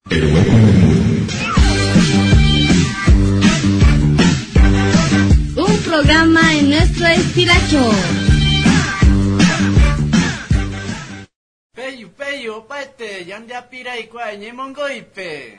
El hueco en el muro. Un programa en nuestro estilacho. Peyu, paete, yanda pira y cuañe mongoipe.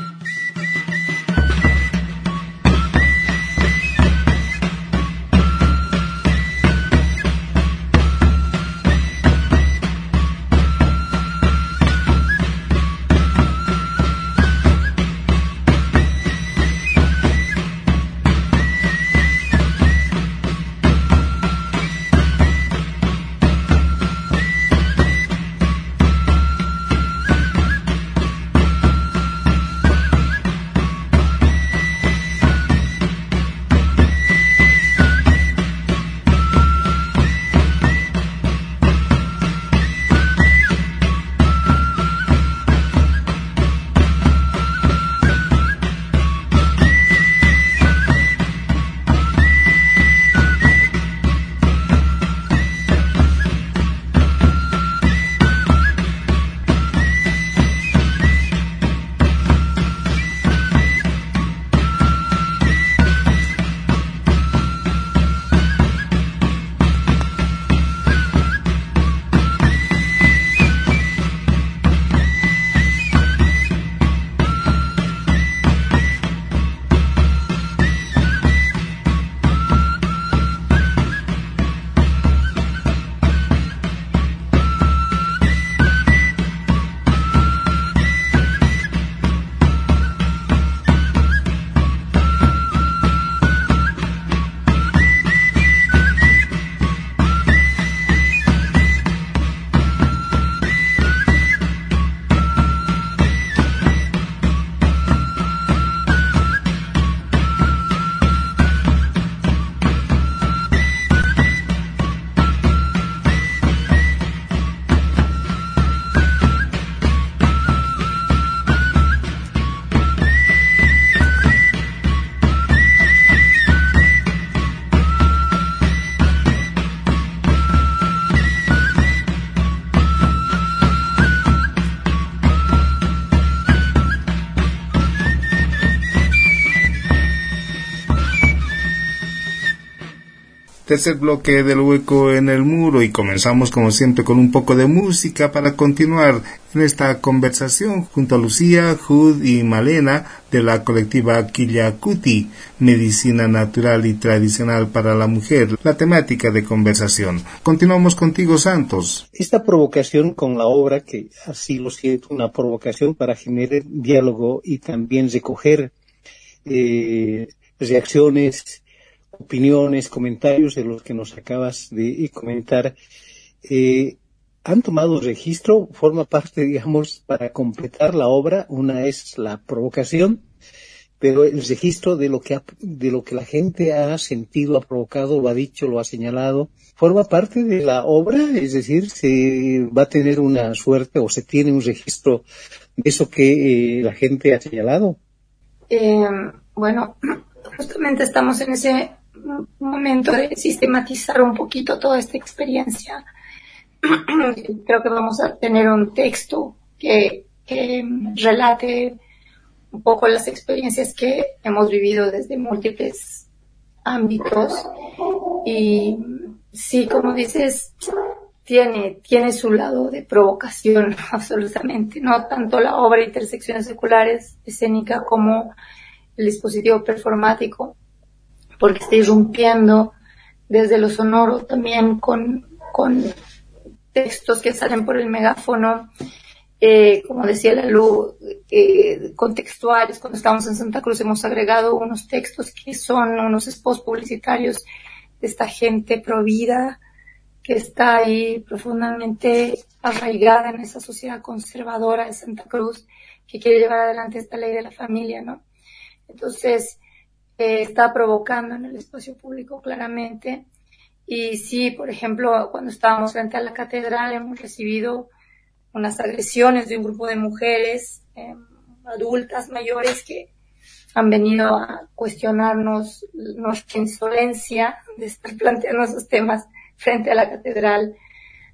Tercer bloque del hueco en el muro y comenzamos como siempre con un poco de música para continuar en esta conversación junto a Lucía, Jud y Malena de la colectiva Quillacuti, Medicina Natural y Tradicional para la Mujer, la temática de conversación. Continuamos contigo, Santos. Esta provocación con la obra, que así lo siento, una provocación para generar diálogo y también recoger reacciones, opiniones, comentarios de los que nos acabas de comentar, han tomado registro, forma parte, digamos, para completar la obra. Una es la provocación, pero el registro de lo que la gente ha sentido, ha provocado, lo ha dicho, lo ha señalado, forma parte de la obra, es decir, se va a tener una suerte o se tiene un registro de eso que la gente ha señalado. Bueno, justamente estamos en ese momento de sistematizar un poquito toda esta experiencia. Creo que vamos a tener un texto que relate un poco las experiencias que hemos vivido desde múltiples ámbitos. Y sí, como dices, tiene su lado de provocación, absolutamente. No tanto la obra Intersecciones Seculares, escénica, como el dispositivo performático, porque está irrumpiendo desde lo sonoro también con textos que salen por el megáfono, como decía la Lu, contextuales. Cuando estamos en Santa Cruz hemos agregado unos textos que son unos spots publicitarios de esta gente provida que está ahí profundamente arraigada en esa sociedad conservadora de Santa Cruz que quiere llevar adelante esta ley de la familia, ¿no? Entonces, está provocando en el espacio público claramente. Y sí, por ejemplo, cuando estábamos frente a la catedral hemos recibido unas agresiones de un grupo de mujeres adultas, mayores, que han venido a cuestionarnos nuestra insolencia de estar planteando esos temas frente a la catedral.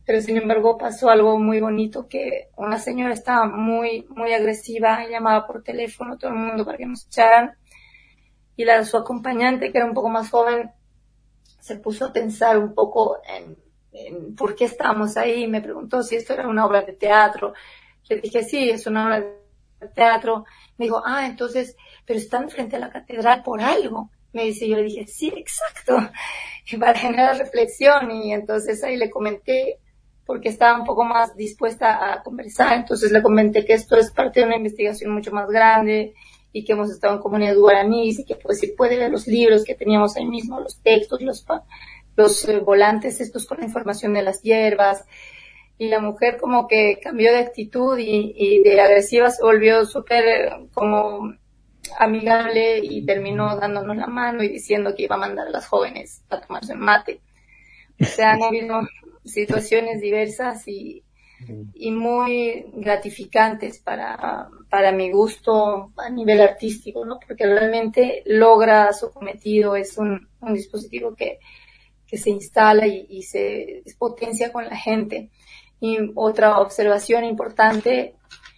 pero sin embargo pasó algo muy bonito, que una señora estaba muy, muy agresiva, llamaba por teléfono a todo el mundo para que nos echaran, y su acompañante, que era un poco más joven, se puso a pensar un poco en por qué estábamos ahí, me preguntó si esto era una obra de teatro. Le dije, sí, es una obra de teatro. Me dijo, entonces, pero están frente a la catedral por algo. Me dice, yo le dije, sí, exacto, y para generar reflexión, y entonces ahí le comenté, porque estaba un poco más dispuesta a conversar, entonces le comenté que esto es parte de una investigación mucho más grande, y que hemos estado en comunidad guaraní, y que pues si puede ver los libros que teníamos ahí mismo, los textos, los volantes estos con la información de las hierbas, y la mujer como que cambió de actitud y de agresiva se volvió súper como amigable, y terminó dándonos la mano y diciendo que iba a mandar a las jóvenes a tomarse un mate. O sea, han habido situaciones diversas y muy gratificantes para mi gusto a nivel artístico, ¿no? Porque realmente logra su cometido, es un dispositivo que se instala y se potencia con la gente. Y otra observación importante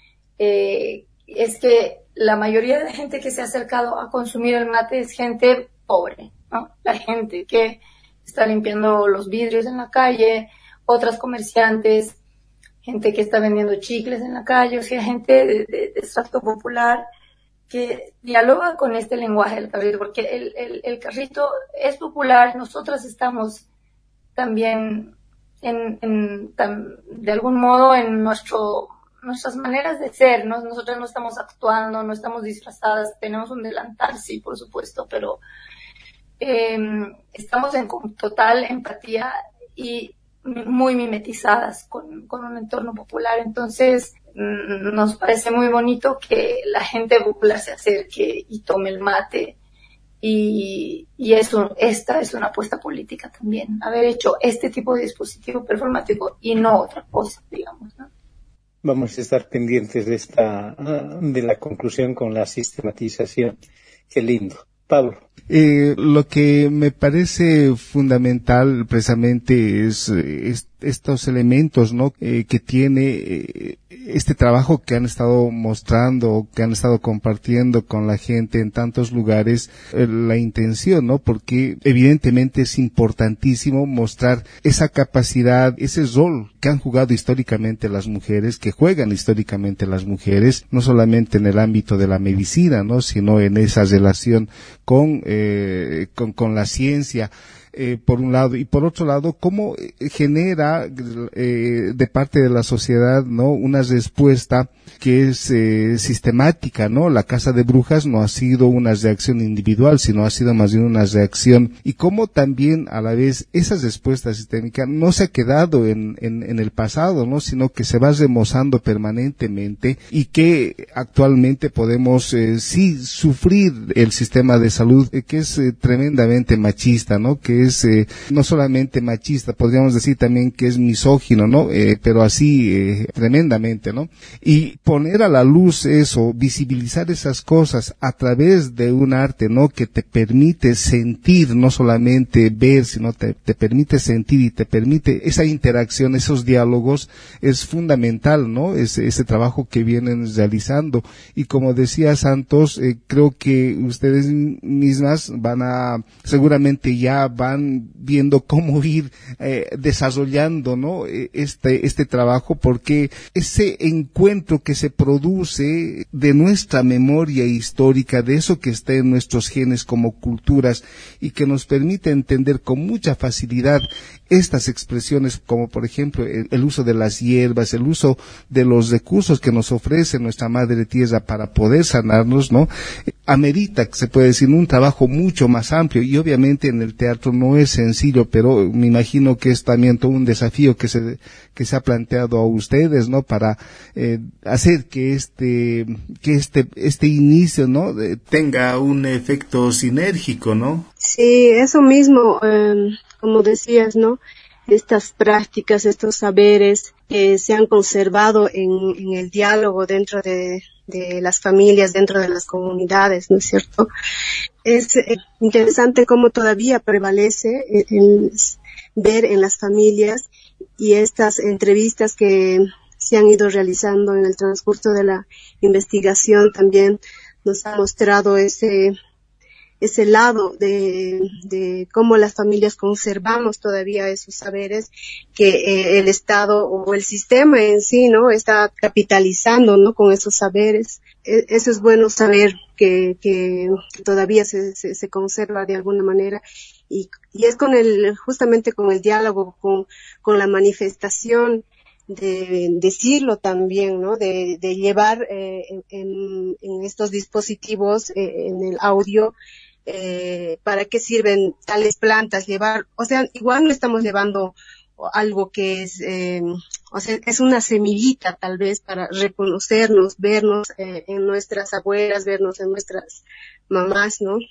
es que la mayoría de la gente que se ha acercado a consumir el mate es gente pobre, ¿no? La gente que está limpiando los vidrios en la calle, otras comerciantes, gente que está vendiendo chicles en la calle, o sea, gente de extracto popular que dialoga con este lenguaje del carrito, porque el carrito es popular. Nosotras estamos también de algún modo en nuestras maneras de ser, ¿no? Nosotros no estamos actuando, no estamos disfrazadas, tenemos un delantal, sí, por supuesto, pero estamos en total empatía y muy mimetizadas con un entorno popular. Entonces nos parece muy bonito que la gente popular se acerque y tome el mate, y esta es una apuesta política también, haber hecho este tipo de dispositivo performático y no otra cosa, digamos, ¿no? Vamos a estar pendientes de la conclusión con la sistematización. Qué lindo. Pablo. Lo que me parece fundamental precisamente es estos elementos, ¿no? Que tiene este trabajo que han estado mostrando, que han estado compartiendo con la gente en tantos lugares, la intención, ¿no? Porque evidentemente es importantísimo mostrar esa capacidad, ese rol que han jugado históricamente las mujeres, que juegan históricamente las mujeres, no solamente en el ámbito de la medicina, ¿no? Sino en esa relación con la ciencia, por un lado, y por otro lado, cómo genera de parte de la sociedad, ¿no? Una respuesta que es sistemática, ¿no? La Casa de Brujas no ha sido una reacción individual, sino ha sido más bien una reacción, y cómo también a la vez esa respuesta sistémica no se ha quedado en el pasado, ¿no? Sino que se va remozando permanentemente, y que actualmente podemos sí sufrir el sistema de salud que es tremendamente machista, ¿no? Que es no solamente machista, podríamos decir también que es misógino, ¿no? Pero así tremendamente, ¿no? Y poner a la luz eso, visibilizar esas cosas a través de un arte, ¿no? Que te permite sentir, no solamente ver, sino te permite sentir y te permite esa interacción, esos diálogos, es fundamental, ¿no? Ese trabajo que vienen realizando. Y como decía Santos, creo que ustedes mismas seguramente ya van viendo cómo ir desarrollando, ¿no? Este trabajo, porque ese encuentro que se produce de nuestra memoria histórica, de eso que está en nuestros genes como culturas, y que nos permite entender con mucha facilidad estas expresiones, como por ejemplo el uso de las hierbas, el uso de los recursos que nos ofrece nuestra madre tierra para poder sanarnos, ¿no? Amerita, se puede decir, un trabajo mucho más amplio, y obviamente en el teatro no es sencillo, pero me imagino que es también todo un desafío que se ha planteado a ustedes, ¿no? Para hacer que este inicio, ¿no? Tenga un efecto sinérgico, ¿no? Sí, eso mismo, como decías, ¿no? Estas prácticas, estos saberes que se han conservado en el diálogo dentro de las familias, dentro de las comunidades, ¿no es cierto? Es interesante cómo todavía prevalece el ver en las familias y estas entrevistas que se han ido realizando en el transcurso de la investigación también nos ha mostrado ese lado de cómo las familias conservamos todavía esos saberes que el Estado o el sistema en sí, ¿no? Está capitalizando, ¿no? Con esos saberes. Eso es bueno saber que todavía se conserva de alguna manera y es justamente con el diálogo, con la manifestación de decirlo también, ¿no? De llevar en estos dispositivos, en el audio, para qué sirven tales plantas, igual no estamos llevando algo que es, es una semillita tal vez para reconocernos, vernos en nuestras abuelas, vernos en nuestras mamás, ¿no?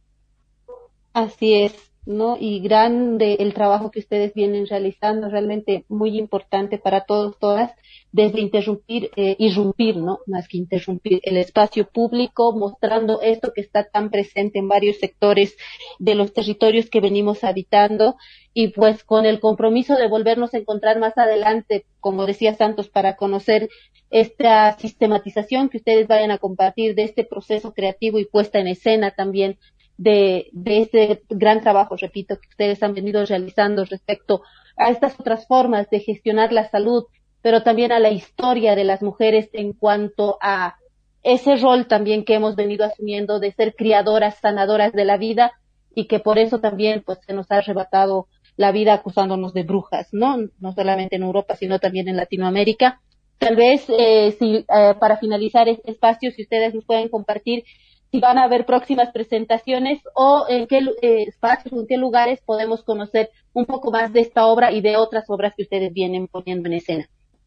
Así es, ¿no? Y grande el trabajo que ustedes vienen realizando, realmente muy importante para todos, todas, desde irrumpir, ¿no? Más que interrumpir el espacio público, mostrando esto que está tan presente en varios sectores de los territorios que venimos habitando, y pues con el compromiso de volvernos a encontrar más adelante, como decía Santos, para conocer esta sistematización que ustedes vayan a compartir de este proceso creativo y puesta en escena también de este gran trabajo, repito, que ustedes han venido realizando respecto a estas otras formas de gestionar la salud, pero también a la historia de las mujeres en cuanto a ese rol también que hemos venido asumiendo de ser criadoras, sanadoras de la vida, y que por eso también pues se nos ha arrebatado la vida acusándonos de brujas, ¿no? No solamente en Europa, sino también en Latinoamérica. Tal vez, para finalizar este espacio, si ustedes nos pueden compartir si van a haber próximas presentaciones o en qué espacios o en qué lugares podemos conocer un poco más de esta obra y de otras obras que ustedes vienen poniendo en escena.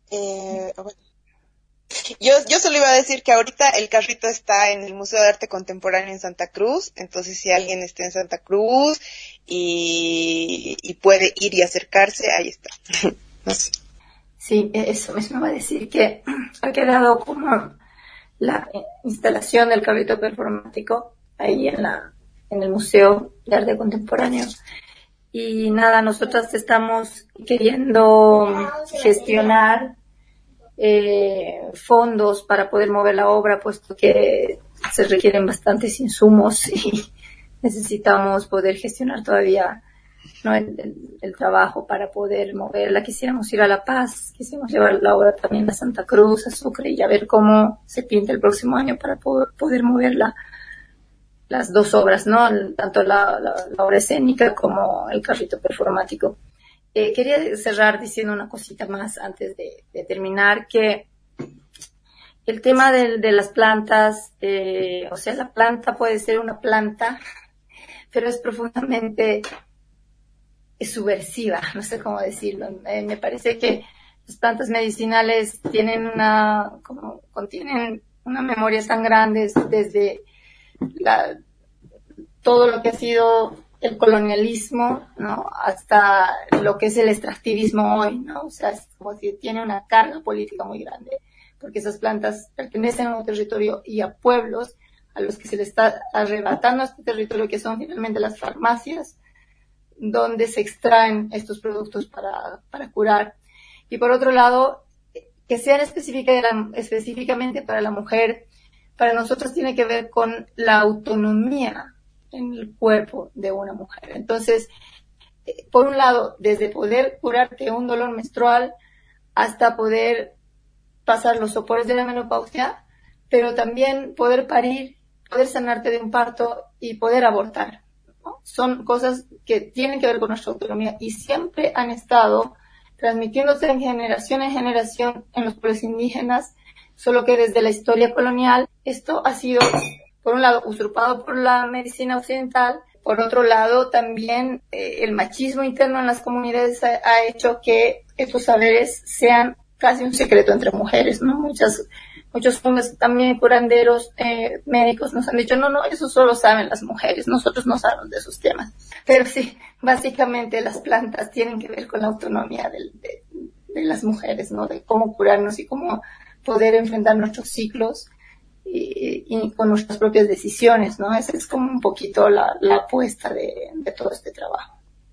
Yo solo iba a decir que ahorita el carrito está en el Museo de Arte Contemporáneo en Santa Cruz, entonces si alguien está en Santa Cruz y puede ir y acercarse, ahí está. No sé. Sí, eso mismo va a decir que ha quedado como la instalación del carrito performático ahí en el Museo de Arte Contemporáneo. Y nada, nosotras estamos queriendo gestionar fondos para poder mover la obra, puesto que se requieren bastantes insumos y necesitamos poder gestionar todavía, ¿no? el trabajo para poder moverla. Quisiéramos ir a La Paz, quisiéramos llevar la obra también a Santa Cruz, a Sucre, y a ver cómo se pinta el próximo año para poder moverla, las dos obras, ¿no? Tanto la obra escénica como el carrito performático. Quería cerrar diciendo una cosita más antes de terminar, que el tema de las plantas, la planta puede ser una planta, pero es profundamente subversiva, no sé cómo decirlo. Me parece que las plantas medicinales contienen una memoria tan grande desde todo lo que ha sido el colonialismo, ¿no? Hasta lo que es el extractivismo hoy, ¿no? O sea, es como si tiene una carga política muy grande, porque esas plantas pertenecen a un territorio y a pueblos a los que se les está arrebatando este territorio, que son finalmente las farmacias, donde se extraen estos productos para curar. Y por otro lado, que sean específicamente para la mujer, para nosotros tiene que ver con la autonomía en el cuerpo de una mujer. Entonces, por un lado, desde poder curarte un dolor menstrual hasta poder pasar los sopores de la menopausia, pero también poder parir, poder sanarte de un parto y poder abortar, ¿no? Son cosas que tienen que ver con nuestra autonomía y siempre han estado transmitiéndose en generación en generación en los pueblos indígenas, solo que desde la historia colonial esto ha sido, por un lado, usurpado por la medicina occidental, por otro lado, también el machismo interno en las comunidades ha hecho que estos saberes sean casi un secreto entre mujeres, ¿no? Muchos hombres también curanderos, médicos nos han dicho, no, eso solo saben las mujeres, nosotros no sabemos de esos temas. Pero sí, básicamente las plantas tienen que ver con la autonomía de las mujeres, ¿no? De cómo curarnos y cómo poder enfrentar nuestros ciclos y con nuestras propias decisiones, ¿no? Esa es como un poquito la apuesta de todo este trabajo.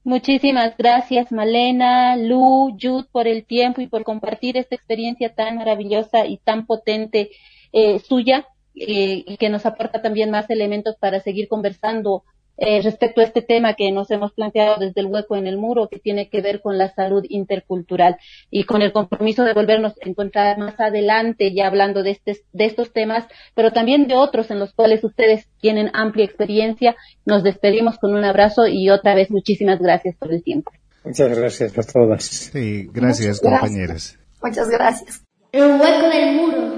Muchísimas gracias, Malena, Lu, Yud, por el tiempo y por compartir esta experiencia tan maravillosa y tan potente suya, y que nos aporta también más elementos para seguir conversando respecto a este tema que nos hemos planteado desde el hueco en el muro, que tiene que ver con la salud intercultural, y con el compromiso de volvernos a encontrar más adelante ya hablando de estos temas, pero también de otros en los cuales ustedes tienen amplia experiencia. Nos despedimos con un abrazo y otra vez muchísimas gracias por el tiempo. Muchas gracias a todas. Sí, gracias, compañeras. Muchas gracias. El hueco del muro.